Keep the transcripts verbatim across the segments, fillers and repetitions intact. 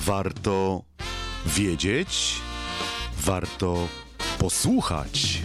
Warto wiedzieć, warto posłuchać.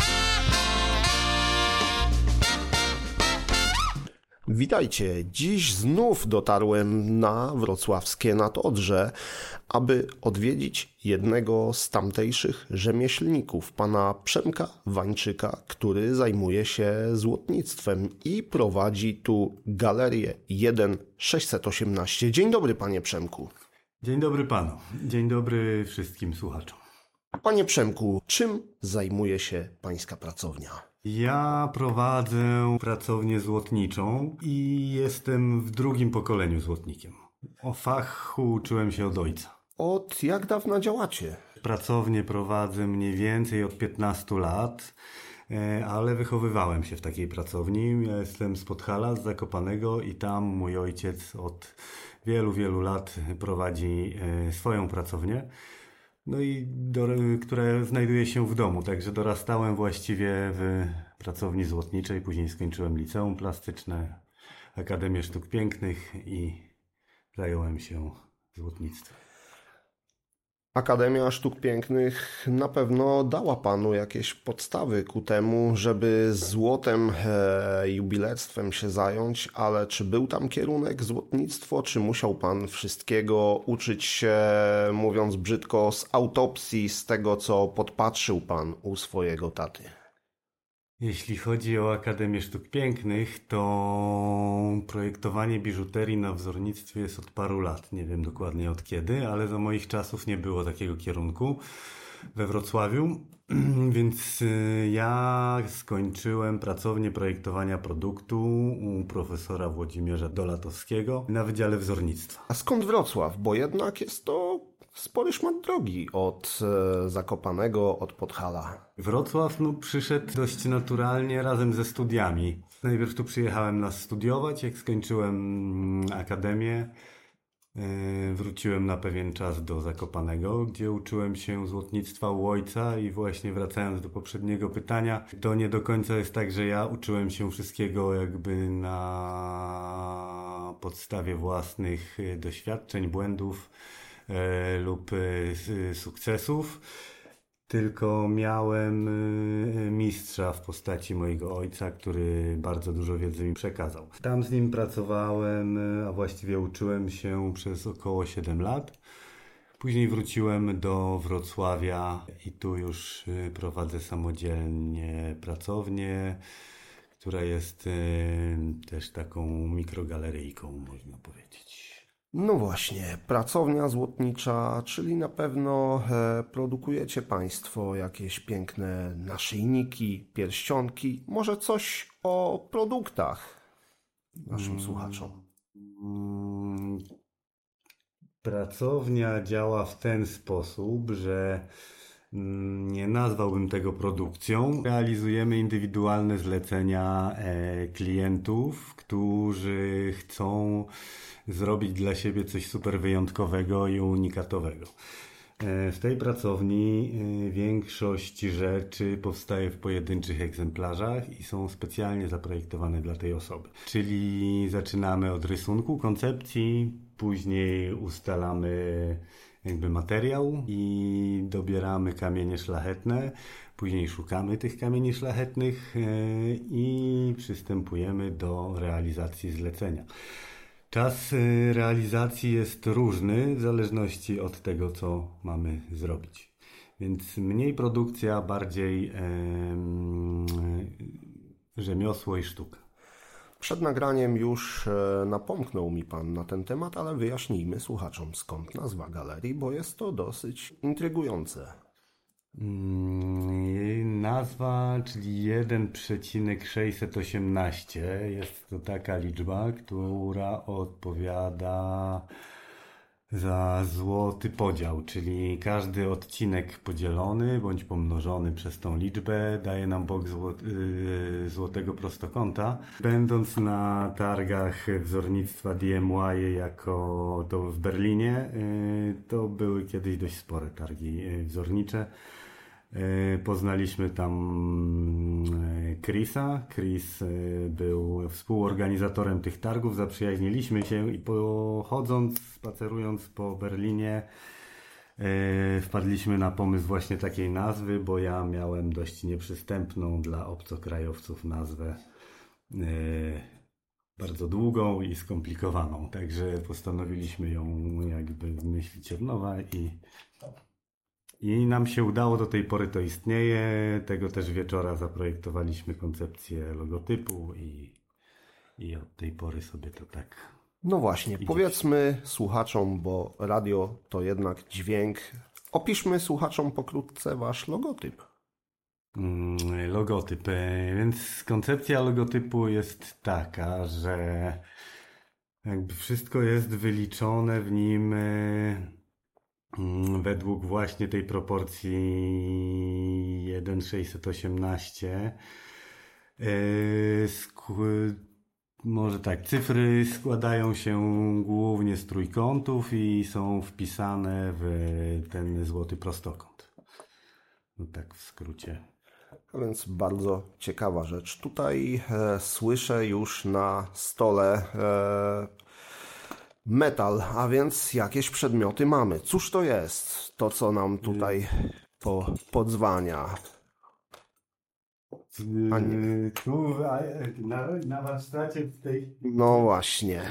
Witajcie. Dziś znów dotarłem na wrocławskie Nadodrze, aby odwiedzić jednego z tamtejszych rzemieślników, pana Przemka Wańczyka, który zajmuje się złotnictwem i prowadzi tu galerię jeden sześćset osiemnaście. Dzień dobry, panie Przemku. Dzień dobry panu. Dzień dobry wszystkim słuchaczom. Panie Przemku, czym zajmuje się pańska pracownia? Ja prowadzę pracownię złotniczą i jestem w drugim pokoleniu złotnikiem. O fachu uczyłem się od ojca. Od jak dawna działacie? Pracownię prowadzę mniej więcej od piętnastu lat, ale wychowywałem się w takiej pracowni. Ja jestem z Podhala, z Zakopanego i tam mój ojciec od wielu, wielu lat prowadzi swoją pracownię. No i do, która znajduje się w domu, także dorastałem właściwie w pracowni złotniczej, później skończyłem liceum plastyczne, Akademię Sztuk Pięknych i zająłem się złotnictwem. Akademia Sztuk Pięknych na pewno dała panu jakieś podstawy ku temu, żeby złotem, e, jubilerstwem się zająć, ale czy był tam kierunek złotnictwo, czy musiał pan wszystkiego uczyć się, mówiąc brzydko, z autopsji, z tego co podpatrzył pan u swojego taty? Jeśli chodzi o Akademię Sztuk Pięknych, to projektowanie biżuterii na wzornictwie jest od paru lat. Nie wiem dokładnie od kiedy, ale za moich czasów nie było takiego kierunku we Wrocławiu. Więc ja skończyłem pracownię projektowania produktu u profesora Włodzimierza Dolatowskiego na Wydziale Wzornictwa. A skąd Wrocław? Bo jednak jest to spory szmat drogi od e, Zakopanego, od Podhala. Wrocław no, przyszedł dość naturalnie razem ze studiami. Najpierw tu przyjechałem na studiować, jak skończyłem akademię. Yy, wróciłem na pewien czas do Zakopanego, gdzie uczyłem się złotnictwa u ojca i właśnie wracając do poprzedniego pytania, to nie do końca jest tak, że ja uczyłem się wszystkiego jakby na podstawie własnych doświadczeń, błędów yy, lub yy, sukcesów. Tylko miałem mistrza w postaci mojego ojca, który bardzo dużo wiedzy mi przekazał. Tam z nim pracowałem, a właściwie uczyłem się przez około siedem lat. Później wróciłem do Wrocławia i tu już prowadzę samodzielnie pracownię, która jest też taką mikrogaleryjką, można powiedzieć. No właśnie, pracownia złotnicza, czyli na pewno e, produkujecie państwo jakieś piękne naszyjniki, pierścionki, może coś o produktach naszym mm, słuchaczom. Mm, pracownia działa w ten sposób, że mm, nie nazwałbym tego produkcją. Realizujemy indywidualne zlecenia e, klientów, którzy chcą zrobić dla siebie coś super wyjątkowego i unikatowego. W tej pracowni większość rzeczy powstaje w pojedynczych egzemplarzach i są specjalnie zaprojektowane dla tej osoby. Czyli zaczynamy od rysunku, koncepcji, później ustalamy jakby materiał i dobieramy kamienie szlachetne, później szukamy tych kamieni szlachetnych i przystępujemy do realizacji zlecenia. Czas realizacji jest różny w zależności od tego, co mamy zrobić. Więc mniej produkcja, bardziej e, rzemiosło i sztuka. Przed nagraniem już e, napomknął mi pan na ten temat, ale wyjaśnijmy słuchaczom, skąd nazwa galerii, bo jest to dosyć intrygujące. Jej nazwa, czyli jeden sześćset osiemnaście, jest to taka liczba, która odpowiada za złoty podział, czyli każdy odcinek podzielony bądź pomnożony przez tą liczbę daje nam bok złotego prostokąta. Będąc na targach wzornictwa D M Y jako to w Berlinie, to były kiedyś dość spore targi wzornicze. Poznaliśmy tam Chrisa. Chris był współorganizatorem tych targów. Zaprzyjaźniliśmy się i pochodząc, spacerując po Berlinie, wpadliśmy na pomysł właśnie takiej nazwy, bo ja miałem dość nieprzystępną dla obcokrajowców nazwę, bardzo długą i skomplikowaną. Także postanowiliśmy ją jakby wymyślić od nowa i I nam się udało, do tej pory to istnieje. Tego też wieczora zaprojektowaliśmy koncepcję logotypu i, i od tej pory sobie to tak... No właśnie, idzie. Powiedzmy słuchaczom, bo radio to jednak dźwięk. Opiszmy słuchaczom pokrótce wasz logotyp. Mm, logotyp. Więc koncepcja logotypu jest taka, że jakby wszystko jest wyliczone w nim według właśnie tej proporcji jeden sześćset osiemnaście. Może tak, cyfry składają się głównie z trójkątów i są wpisane w ten złoty prostokąt. No tak w skrócie. A więc bardzo ciekawa rzecz. Tutaj e, słyszę już na stole e, metal, a więc jakieś przedmioty mamy. Cóż to jest? To, co nam tutaj po, podzwania. A nie. Tu na, na warsztacie w tej... No właśnie.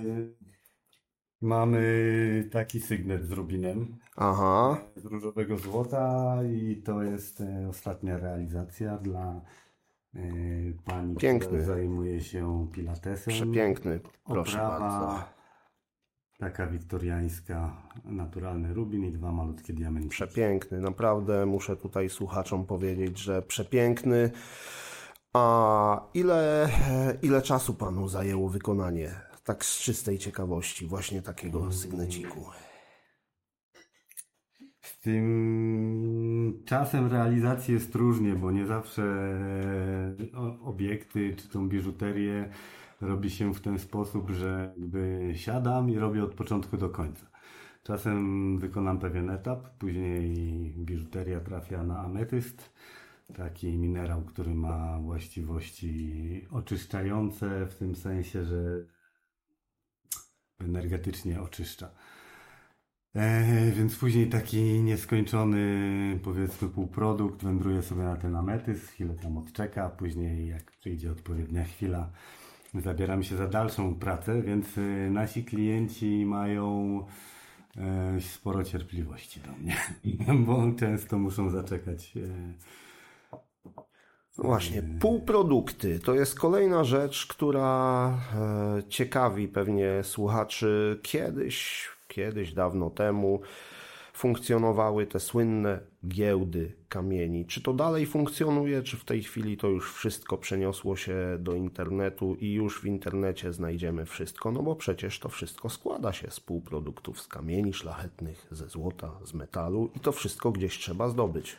Mamy taki sygnet z rubinem. Aha. Z różowego złota i to jest ostatnia realizacja dla pani, piękny, która zajmuje się pilatesem. Przepiękny, proszę Oprawa, bardzo. Taka wiktoriańska, naturalny rubin i dwa malutkie diamenty. Przepiękny, naprawdę muszę tutaj słuchaczom powiedzieć, że przepiękny. A ile, ile czasu panu zajęło wykonanie, tak z czystej ciekawości, właśnie takiego hmm. sygneciku? Z tym czasem realizacji jest różnie, bo nie zawsze obiekty czy tą biżuterię robi się w ten sposób, że jakby siadam i robię od początku do końca. Czasem wykonam pewien etap, później biżuteria trafia na ametyst, taki minerał, który ma właściwości oczyszczające, w tym sensie, że energetycznie oczyszcza. E, więc później taki nieskończony, powiedzmy, półprodukt wędruje sobie na ten ametyst, chwilę tam odczeka, później jak przyjdzie odpowiednia chwila, zabieram się za dalszą pracę, więc nasi klienci mają e, sporo cierpliwości do mnie, bo często muszą zaczekać. E, no właśnie, półprodukty to jest kolejna rzecz, która e, ciekawi pewnie słuchaczy. Kiedyś, kiedyś dawno temu funkcjonowały te słynne giełdy kamieni. Czy to dalej funkcjonuje, czy w tej chwili to już wszystko przeniosło się do internetu i już w internecie znajdziemy wszystko? No bo przecież to wszystko składa się z półproduktów, z kamieni szlachetnych, ze złota, z metalu i to wszystko gdzieś trzeba zdobyć.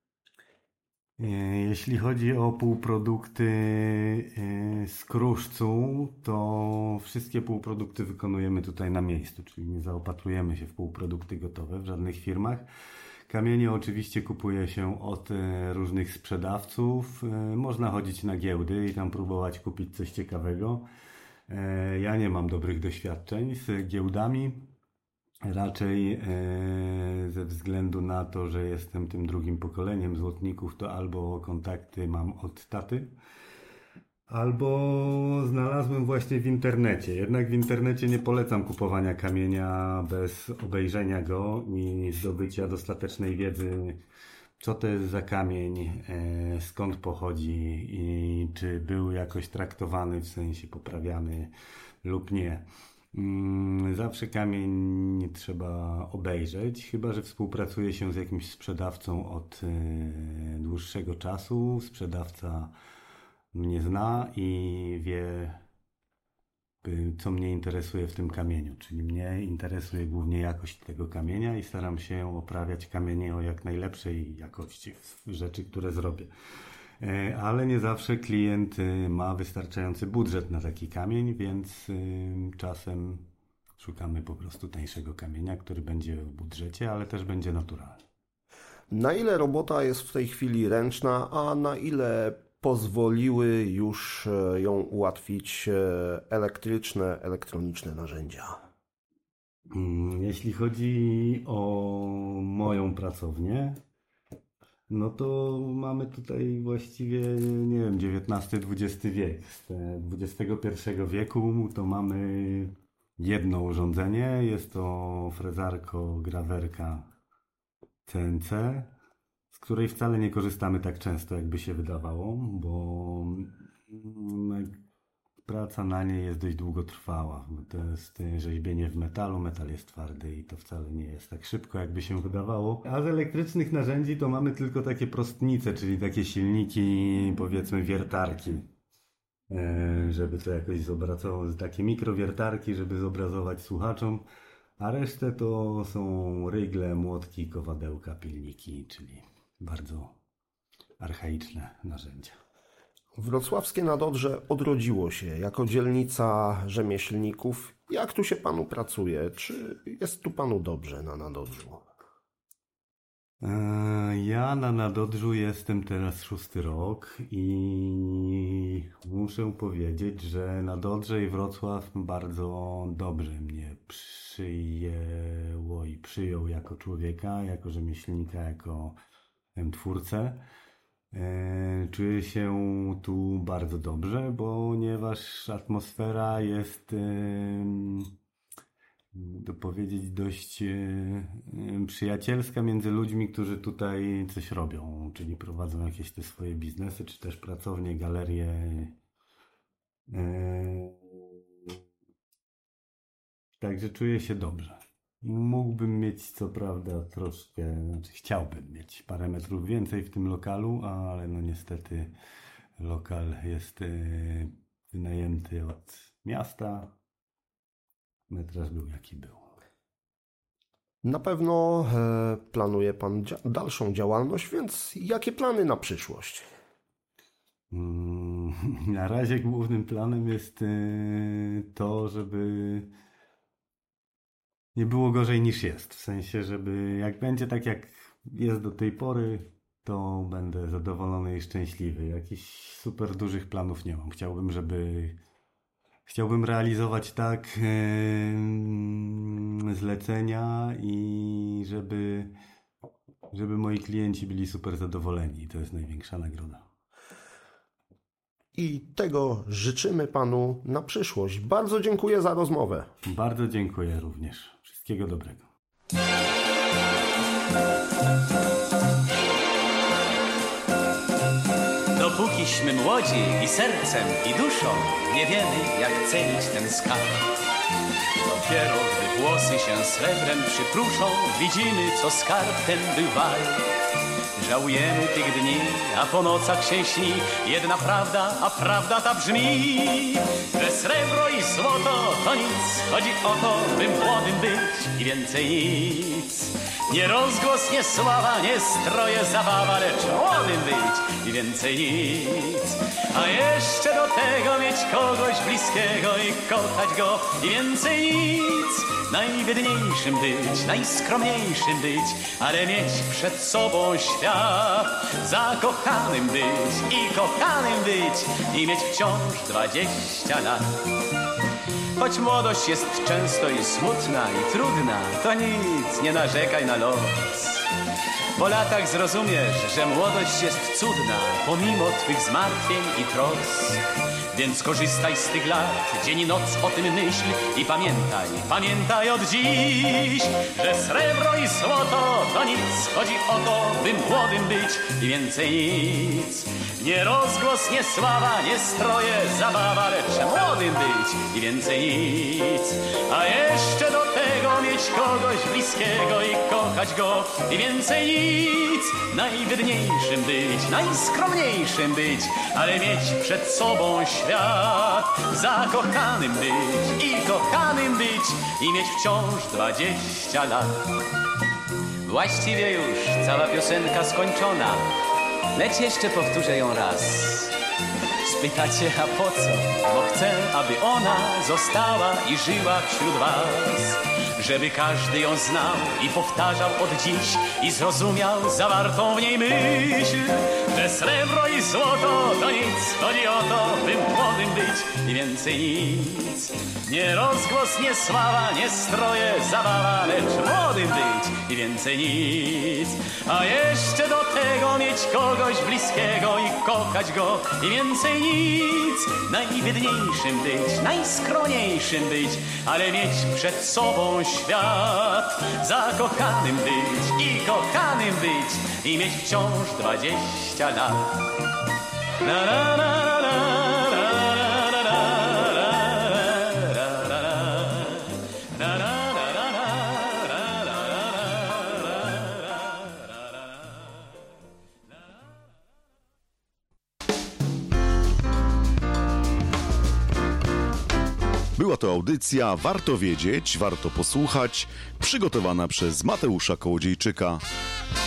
Jeśli chodzi o półprodukty z kruszcu, to wszystkie półprodukty wykonujemy tutaj na miejscu, czyli nie zaopatrujemy się w półprodukty gotowe w żadnych firmach. Kamienie oczywiście kupuje się od różnych sprzedawców. Można chodzić na giełdy i tam próbować kupić coś ciekawego. Ja nie mam dobrych doświadczeń z giełdami. Raczej e, ze względu na to, że jestem tym drugim pokoleniem złotników, to albo kontakty mam od taty, albo znalazłem właśnie w internecie. Jednak w internecie nie polecam kupowania kamienia bez obejrzenia go i zdobycia dostatecznej wiedzy, co to jest za kamień, e, skąd pochodzi i czy był jakoś traktowany, w sensie poprawiany lub nie. Zawsze kamień trzeba obejrzeć, chyba że współpracuje się z jakimś sprzedawcą od y, dłuższego czasu. Sprzedawca mnie zna i wie, y, co mnie interesuje w tym kamieniu. Czyli mnie interesuje głównie jakość tego kamienia i staram się oprawiać kamienie o jak najlepszej jakości rzeczy, które zrobię. Ale nie zawsze klient ma wystarczający budżet na taki kamień, więc czasem szukamy po prostu tańszego kamienia, który będzie w budżecie, ale też będzie naturalny. Na ile robota jest w tej chwili ręczna, a na ile pozwoliły już ją ułatwić elektryczne, elektroniczne narzędzia? Jeśli chodzi o moją pracownię, no to mamy tutaj właściwie, nie wiem, dziewiętnasty dwudziesty wiek. Z dwudziestego pierwszego wieku to mamy jedno urządzenie, jest to frezarko grawerka C N C, z której wcale nie korzystamy tak często, jakby się wydawało, bo praca na niej jest dość długotrwała. To jest rzeźbienie w metalu, metal jest twardy i to wcale nie jest tak szybko, jakby się wydawało. A z elektrycznych narzędzi to mamy tylko takie prostnice, czyli takie silniki, powiedzmy wiertarki, żeby to jakoś zobrazować, takie mikrowiertarki, żeby zobrazować słuchaczom, a resztę to są rygle, młotki, kowadełka, pilniki, czyli bardzo archaiczne narzędzia. Wrocławskie Nadodrze odrodziło się jako dzielnica rzemieślników. Jak tu się panu pracuje? Czy jest tu panu dobrze na Nadodrzu? Ja na Nadodrzu jestem teraz szósty rok i muszę powiedzieć, że Nadodrze i Wrocław bardzo dobrze mnie przyjęło i przyjął jako człowieka, jako rzemieślnika, jako twórcę. Czuję się tu bardzo dobrze, ponieważ atmosfera jest, to powiedzieć, dość przyjacielska między ludźmi, którzy tutaj coś robią, czyli prowadzą jakieś te swoje biznesy, czy też pracownie, galerie. Także czuję się dobrze. Mógłbym mieć, co prawda, troszkę, znaczy chciałbym mieć parę metrów więcej w tym lokalu, ale no niestety lokal jest wynajęty od miasta. Metraż był jaki był. Na pewno e, planuje pan dzia- dalszą działalność, więc jakie plany na przyszłość? Mm, na razie głównym planem jest y, to, żeby nie było gorzej niż jest. W sensie, żeby jak będzie tak jak jest do tej pory, to będę zadowolony i szczęśliwy. Jakichś super dużych planów nie mam. Chciałbym, żeby chciałbym realizować tak yy, zlecenia i żeby, żeby moi klienci byli super zadowoleni. To jest największa nagroda. I tego życzymy panu na przyszłość. Bardzo dziękuję za rozmowę. Bardzo dziękuję również. Wszystkiego dobrego. Dopókiśmy młodzi i sercem, i duszą nie wiemy, jak cenić ten skarb. Dopiero gdy włosy się srebrem przypruszą, widzimy, co skarb ten był wart. Żałujemy tych dni, a po nocach się śni jedna prawda, a prawda ta brzmi, że srebro i złoto to nic, chodzi o to, by młodym być i więcej nic. Nie rozgłos, nie sława, nie stroje, zabawa, lecz młodym być i więcej nic. A jeszcze do tego mieć kogoś bliskiego i kochać go i więcej nic. Najbiedniejszym być, najskromniejszym być, ale mieć przed sobą świat. Zakochanym być i kochanym być i mieć wciąż dwadzieścia lat. Choć młodość jest często i smutna i trudna, to nic, nie narzekaj na los. Po latach zrozumiesz, że młodość jest cudna, pomimo twych zmartwień i trosk. Więc korzystaj z tych lat, dzień i noc o tym myśl i pamiętaj, pamiętaj od dziś, że srebro i złoto to nic, chodzi o to, by młodym być i więcej nic. Nie rozgłos, nie sława, nie stroje, zabawa, lecz młodym być i więcej nic. A jeszcze do tego mieć kogoś bliskiego i kochać go i więcej nic. Najbiedniejszym być, najskromniejszym być, ale mieć przed sobą świat. Zakochanym być i kochanym być i mieć wciąż dwadzieścia lat. Właściwie już cała piosenka skończona, lecz jeszcze powtórzę ją raz. Spytacie, a po co? Bo chcę, aby ona została i żyła wśród was. Żeby każdy ją znał i powtarzał od dziś i zrozumiał zawartą w niej myśl, że srebro i złoto to nic, chodzi o to, by młodym być i więcej nic. Nie rozgłos, nie sława, nie stroje, zabawa, lecz młodym być i więcej nic. A jeszcze do tego mieć kogoś bliskiego i kochać go i więcej nic. Najbiedniejszym być, najskromniejszym być, ale mieć przed sobą świat. Zakochanym być i kochanym być i mieć wciąż dwadzieścia lat. La, la, la, la, la, la, la, Była to audycja Warto Wiedzieć, Warto Posłuchać, przygotowana przez Mateusza Kołodziejczyka.